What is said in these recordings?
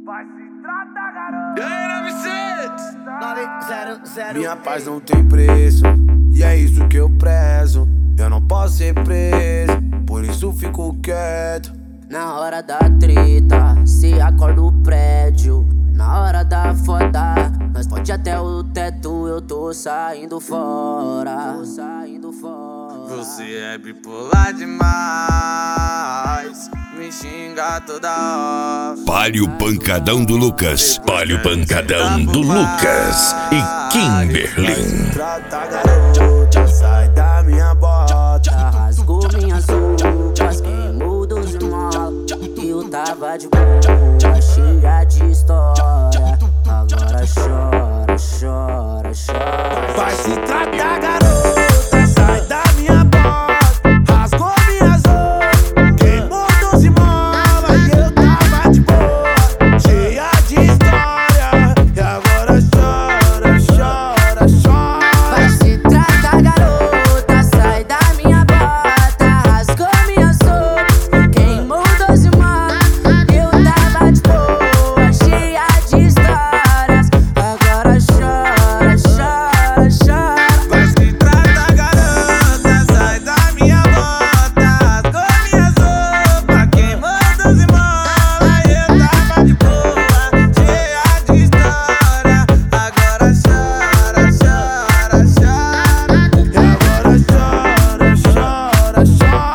Vai se tratar, garoto. E aí, 900. Minha paz não tem preço, e é isso que eu prezo. Eu não posso ser preso, por isso fico quieto. Na hora da treta, se acorda o prédio. Na hora da foda, nós pode até o teto. Eu tô saindo fora. Você é bipolar demais, me xinga toda hora. Palio Pancadão do Lucas, Palio Pancadão do Lucas e Kimberlin. Trata, garota, sai da minha bota. Rasgou minhas roupas, queimou 12 molas. Eu tava de boa, cheia de história. Agora chora, chora, chora. Vai se tratar, garota, sai da minha bota. Rasgou minhas roupas, queimou 12 molas. E eu tava de boa, cheia de história. E agora chora, chora, chora. Vai se tratar, garota, sai da minha bota. Rasgou minhas roupas, queimou 12 molas. Eu tava de boa, cheia de histórias. Agora chora, chora, chora. Vai se tratar, garota, sai da minha bota. Rasgou minhas roupas, queimou 12 molas. Eu tava de boa, cheia de história. Agora chora, chora, chora. E agora chora, chora, chora.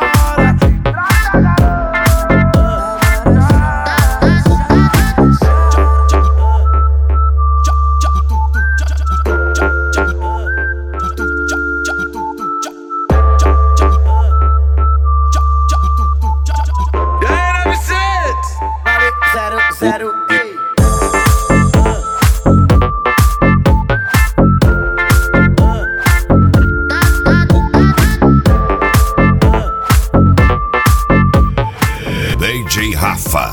E aí, 900. 0, ei. DJ Rafa.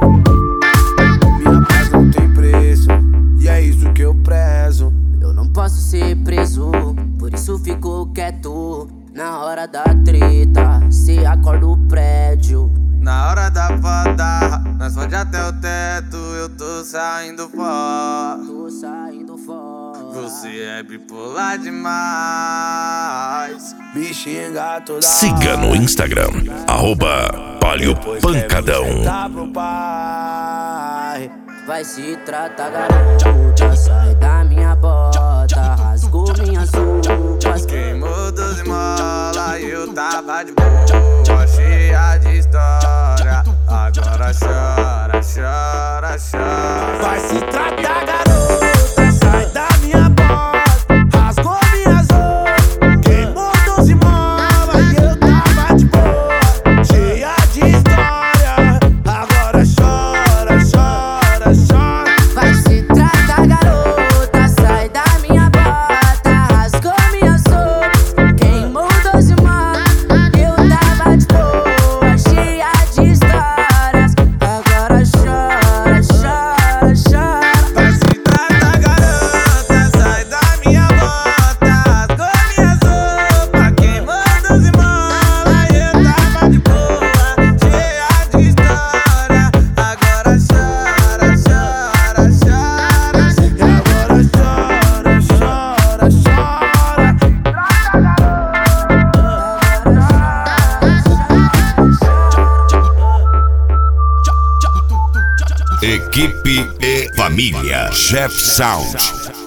Minha paz não tem preço, e é isso que eu prezo. Eu não posso ser preso, por isso fico quieto. Na hora da treta, se acorda o prédio. Na hora da foda, nós pode até o teto. Eu tô saindo fora. Tô saindo fora. Você é bipolar demais. Me xinga toda Siga no Instagram, @Palio Pancadão. Tá pro pai. Vai se tratar, garota, sai da minha bota. Rasgou minhas roupas, Queimou 12 molas e eu tava de boa, cheia de história. Agora chora, chora, chora. Vai se tratar, garota, sai da minha bota. Rasgou minhas roupas, queimou 12 molas. E eu tava de boa, cheia de história. Agora chora, chora, chora. vai se tratar, garota, sai da minha bota. Rasgou minhas roupas, queimou 12 molas. Eu tava de boa, cheia de histórias. Agora chora, chora, chora. Vai se tratar, garota, sai da minha bota. Rasgou minhas roupas, queimou 12 molas. Eu tava de boa, cheia de história. Agora chora, chora, chora. E agora chora, chora, chora. Equipe e família. Chef Sound.